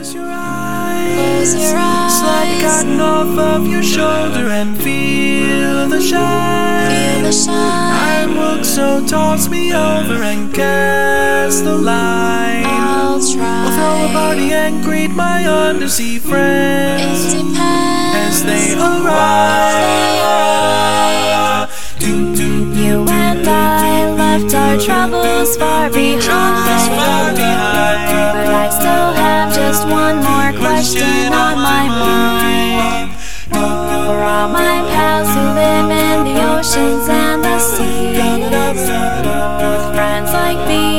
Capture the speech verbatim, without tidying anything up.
Close your eyes, Close your eyes. slide the cotton off of your shoulder and feel the shine. Feel the shine. I'm hooked, so toss me over and cast the line. I'll try. We'll throw a party and greet my undersea friends It depends as they They arrive. arrive. Do, do, do, You and I left our troubles far troubles far behind, behind. but I still have just one more question on my mind. For all my pals who live in the oceans and the seas, with friends like these